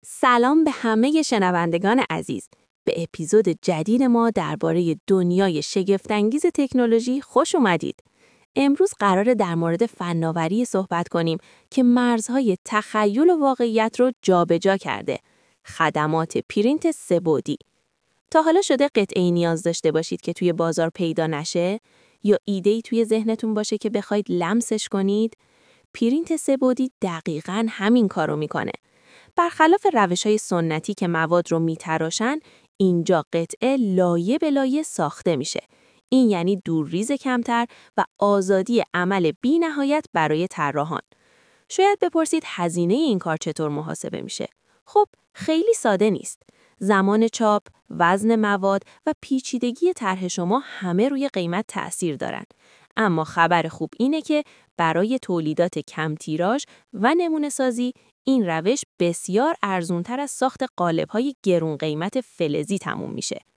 سلام به همه شنوندگان عزیز. به اپیزود جدید ما درباره دنیای شگفت‌انگیز تکنولوژی خوش اومدید. امروز قراره در مورد فناوری صحبت کنیم که مرزهای تخیل و واقعیت رو جابجا کرده. خدمات پرینت سه‌بعدی. تا حالا شده قطعه‌ای نیاز داشته باشید که توی بازار پیدا نشه یا ایده‌ای توی ذهنتون باشه که بخواید لمسش کنید؟ پرینت سه‌بعدی دقیقاً همین کارو میکنه. برخلاف روش‌های سنتی که مواد رو میتراشن، اینجا قطعه لایه به لایه ساخته میشه. این یعنی دورریز کمتر و آزادی عمل بی‌نهایت برای طراحان. شاید بپرسید هزینه این کار چطور محاسبه میشه؟ خب، خیلی ساده نیست. زمان چاپ، وزن مواد و پیچیدگی طرح شما همه روی قیمت تأثیر دارن. اما خبر خوب اینه که برای تولیدات کم تیراژ و نمونه سازی این روش بسیار ارزان‌تر از ساخت قالب‌های گرون قیمت فلزی تموم میشه.